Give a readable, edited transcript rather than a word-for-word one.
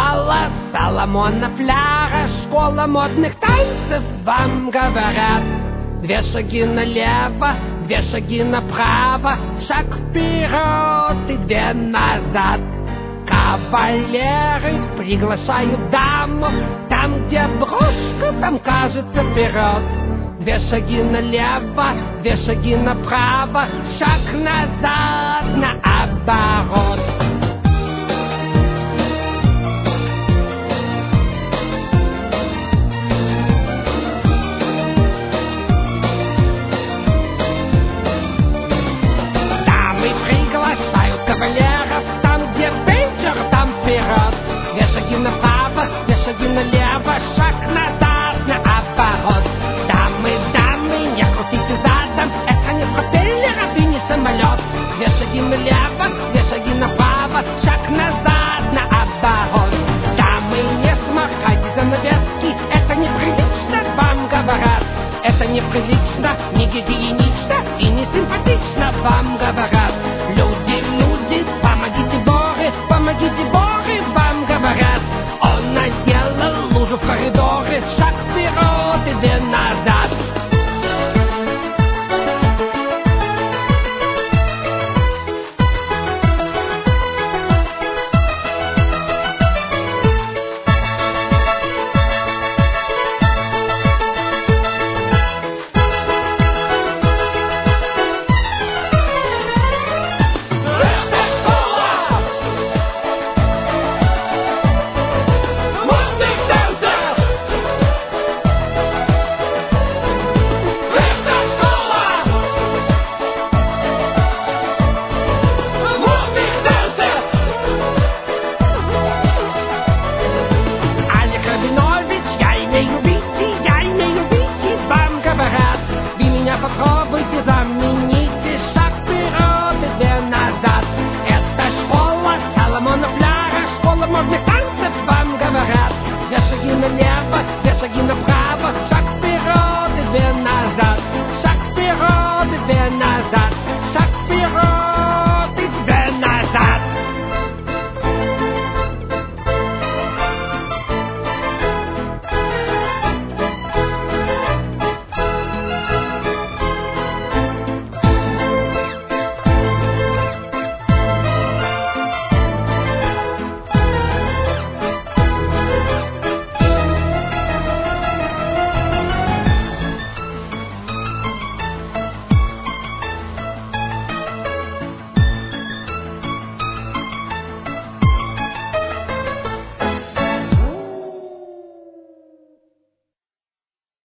Школа Соломона Пляра, школа модных танцев, вам говорят. 2 шаги налево, 2 шаги направо, шаг вперед и 2 назад. Кавалеры приглашают даму, там, где брошка, там, кажется, вперед. 2 шаги налево, 2 шаги направо, шаг назад, наоборот. Дамы приглашают кавалеров, там, где бейджер, там вперед. 2 шаги направо, 2 шаги налево, шаг назад, наоборот. Дамы, не крутите задом, это не пропеллер, а ты не самолет. 2 шаги налево, 2 шаги направо, шаг назад, наоборот. Дамы, не смахайте занавески, это неприлично, вам говорят. Это неприлично, не гигиенично и не симпатично, вам говорят.